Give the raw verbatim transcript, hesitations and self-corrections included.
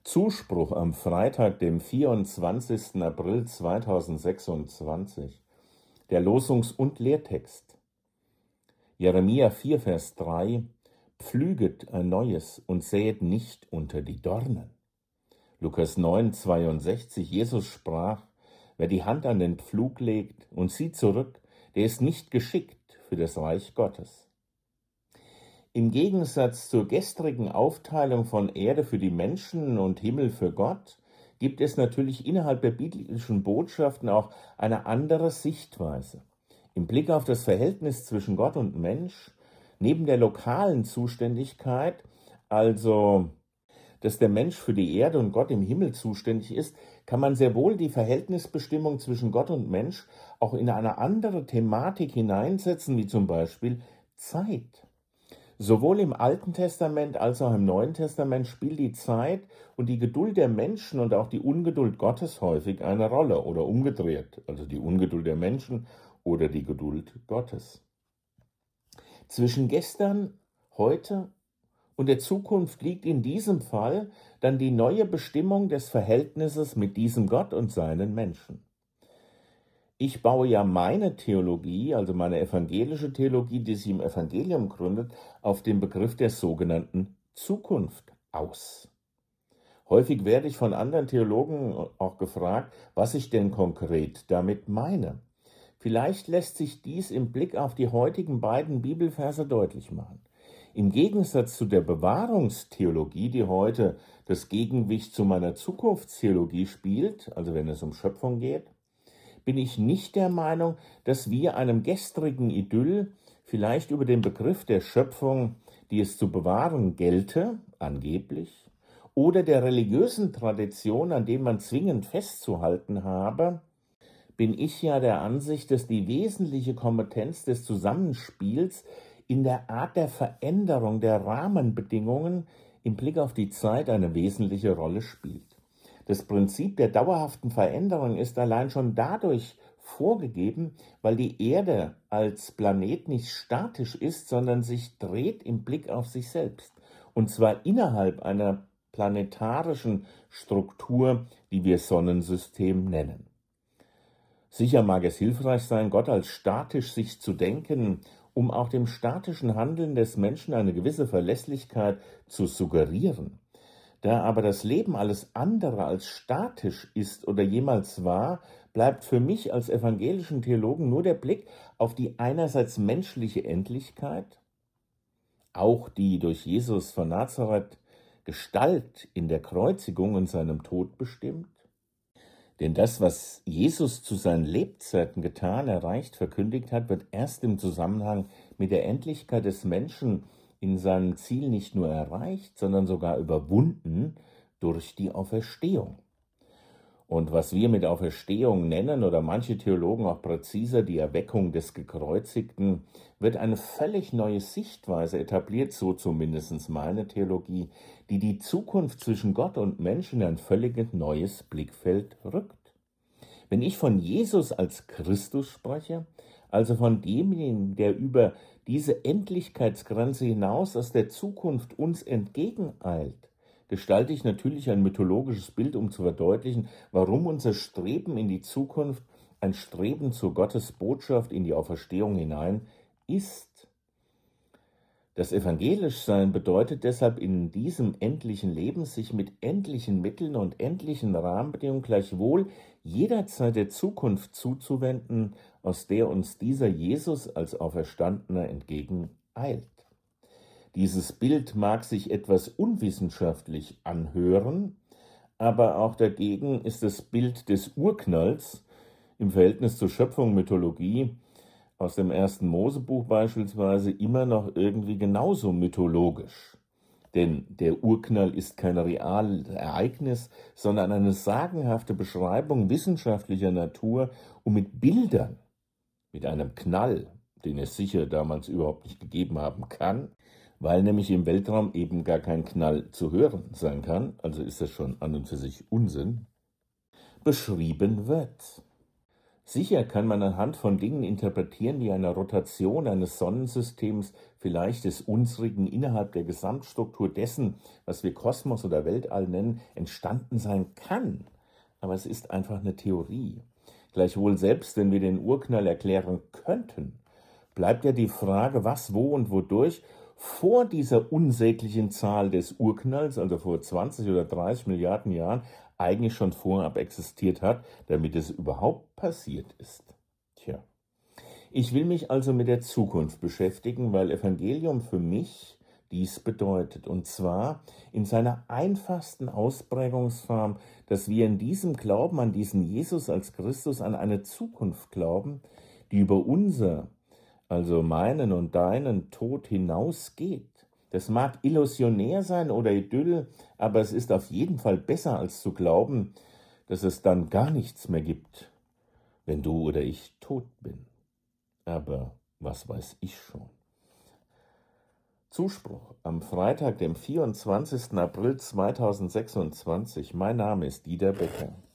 Zuspruch am Freitag, dem vierundzwanzigsten April zweitausendsechsundzwanzig. Der Losungs- und Lehrtext. Jeremia vier, Vers drei. Pflüget ein neues und säet nicht unter die Dornen. Lukas neun, zweiundsechzig. Jesus sprach: Wer die Hand an den Pflug legt und zieht zurück, der ist nicht geschickt für das Reich Gottes. Im Gegensatz zur gestrigen Aufteilung von Erde für die Menschen und Himmel für Gott gibt es natürlich innerhalb der biblischen Botschaften auch eine andere Sichtweise. Im Blick auf das Verhältnis zwischen Gott und Mensch, neben der lokalen Zuständigkeit, also dass der Mensch für die Erde und Gott im Himmel zuständig ist, kann man sehr wohl die Verhältnisbestimmung zwischen Gott und Mensch auch in eine andere Thematik hineinsetzen, wie zum Beispiel Zeit. Sowohl im Alten Testament als auch im Neuen Testament spielt die Zeit und die Geduld der Menschen und auch die Ungeduld Gottes häufig eine Rolle oder umgedreht, also die Ungeduld der Menschen oder die Geduld Gottes. Zwischen gestern, heute und der Zukunft liegt in diesem Fall dann die neue Bestimmung des Verhältnisses mit diesem Gott und seinen Menschen. Ich baue ja meine Theologie, also meine evangelische Theologie, die sich im Evangelium gründet, auf den Begriff der sogenannten Zukunft aus. Häufig werde ich von anderen Theologen auch gefragt, was ich denn konkret damit meine. Vielleicht lässt sich dies im Blick auf die heutigen beiden Bibelverse deutlich machen. Im Gegensatz zu der Bewahrungstheologie, die heute das Gegengewicht zu meiner Zukunftstheologie spielt, also wenn es um Schöpfung geht, bin ich nicht der Meinung, dass wir einem gestrigen Idyll vielleicht über den Begriff der Schöpfung, die es zu bewahren gelte, angeblich, oder der religiösen Tradition, an denen man zwingend festzuhalten habe, bin ich ja der Ansicht, dass die wesentliche Kompetenz des Zusammenspiels in der Art der Veränderung der Rahmenbedingungen im Blick auf die Zeit eine wesentliche Rolle spielt. Das Prinzip der dauerhaften Veränderung ist allein schon dadurch vorgegeben, weil die Erde als Planet nicht statisch ist, sondern sich dreht im Blick auf sich selbst. Und zwar innerhalb einer planetarischen Struktur, die wir Sonnensystem nennen. Sicher mag es hilfreich sein, Gott als statisch sich zu denken, um auch dem statischen Handeln des Menschen eine gewisse Verlässlichkeit zu suggerieren. Da aber das Leben alles andere als statisch ist oder jemals war, bleibt für mich als evangelischen Theologen nur der Blick auf die einerseits menschliche Endlichkeit, auch die durch Jesus von Nazareth Gestalt in der Kreuzigung und seinem Tod bestimmt. Denn das, was Jesus zu seinen Lebzeiten getan, erreicht, verkündigt hat, wird erst im Zusammenhang mit der Endlichkeit des Menschen in seinem Ziel nicht nur erreicht, sondern sogar überwunden durch die Auferstehung. Und was wir mit Auferstehung nennen, oder manche Theologen auch präziser die Erweckung des Gekreuzigten, wird eine völlig neue Sichtweise etabliert, so zumindest meine Theologie, die die Zukunft zwischen Gott und Menschen in ein völlig neues Blickfeld rückt. Wenn ich von Jesus als Christus spreche, also von demjenigen, der über diese Endlichkeitsgrenze hinaus aus der Zukunft uns entgegeneilt, gestalte ich natürlich ein mythologisches Bild, um zu verdeutlichen, warum unser Streben in die Zukunft ein Streben zu Gottes Botschaft in die Auferstehung hinein ist. Das Evangelischsein bedeutet deshalb in diesem endlichen Leben, sich mit endlichen Mitteln und endlichen Rahmenbedingungen gleichwohl jederzeit der Zukunft zuzuwenden, aus der uns dieser Jesus als Auferstandener entgegeneilt. Dieses Bild mag sich etwas unwissenschaftlich anhören, aber auch dagegen ist das Bild des Urknalls im Verhältnis zur Schöpfung, Mythologie, aus dem ersten Mosebuch beispielsweise, immer noch irgendwie genauso mythologisch. Denn der Urknall ist kein reales Ereignis, sondern eine sagenhafte Beschreibung wissenschaftlicher Natur und mit Bildern, mit einem Knall, den es sicher damals überhaupt nicht gegeben haben kann, weil nämlich im Weltraum eben gar kein Knall zu hören sein kann, also ist das schon an und für sich Unsinn, beschrieben wird. Sicher kann man anhand von Dingen interpretieren, wie eine Rotation eines Sonnensystems vielleicht des unsrigen innerhalb der Gesamtstruktur dessen, was wir Kosmos oder Weltall nennen, entstanden sein kann. Aber es ist einfach eine Theorie. Gleichwohl, selbst wenn wir den Urknall erklären könnten, bleibt ja die Frage, was, wo und wodurch vor dieser unsäglichen Zahl des Urknalls, also vor zwanzig oder dreißig Milliarden Jahren, eigentlich schon vorab existiert hat, damit es überhaupt passiert ist. Tja, ich will mich also mit der Zukunft beschäftigen, weil Evangelium für mich dies bedeutet, und zwar in seiner einfachsten Ausprägungsform, dass wir in diesem Glauben an diesen Jesus als Christus an eine Zukunft glauben, die über unser, also meinen und deinen Tod hinausgeht. Das mag illusionär sein oder Idyll, aber es ist auf jeden Fall besser, als zu glauben, dass es dann gar nichts mehr gibt, wenn du oder ich tot bin. Aber was weiß ich schon? Zuspruch am Freitag, dem vierundzwanzigsten April zweitausendsechsundzwanzig. Mein Name ist Dieter Becker.